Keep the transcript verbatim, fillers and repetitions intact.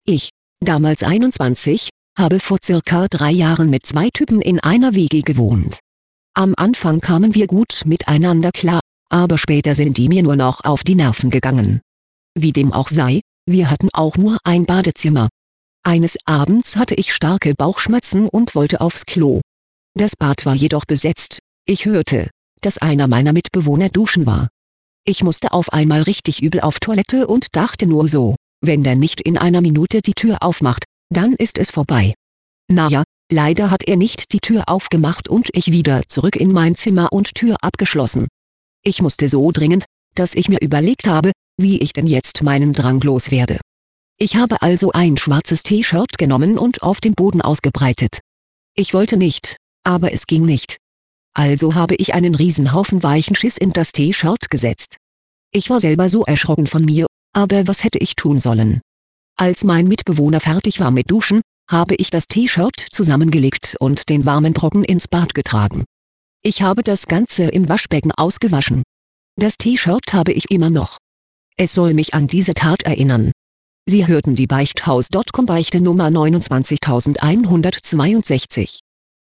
Ich, damals einundzwanzig, habe vor circa drei Jahren mit zwei Typen in einer W G gewohnt. Am Anfang kamen wir gut miteinander klar, aber später sind die mir nur noch auf die Nerven gegangen. Wie dem auch sei, wir hatten auch nur ein Badezimmer. Eines Abends hatte ich starke Bauchschmerzen und wollte aufs Klo. Das Bad war jedoch besetzt. Ich hörte, dass einer meiner Mitbewohner duschen war. Ich musste auf einmal richtig übel auf Toilette und dachte nur so, wenn der nicht in einer Minute die Tür aufmacht, dann ist es vorbei. Naja, leider hat er nicht die Tür aufgemacht und ich wieder zurück in mein Zimmer und Tür abgeschlossen. Ich musste so dringend, dass ich mir überlegt habe, wie ich denn jetzt meinen Drang loswerde. Ich habe also ein schwarzes T-Shirt genommen und auf dem Boden ausgebreitet. Ich wollte nicht, aber es ging nicht. Also habe ich einen Riesenhaufen weichen Schiss in das T-Shirt gesetzt. Ich war selber so erschrocken von mir, aber was hätte ich tun sollen? Als mein Mitbewohner fertig war mit Duschen, habe ich das T-Shirt zusammengelegt und den warmen Brocken ins Bad getragen. Ich habe das Ganze im Waschbecken ausgewaschen. Das T-Shirt habe ich immer noch. Es soll mich an diese Tat erinnern. Sie hörten die Beichthaus Punkt com Beichte Nummer neunundzwanzigtausendzweihundertzweiundsechzig.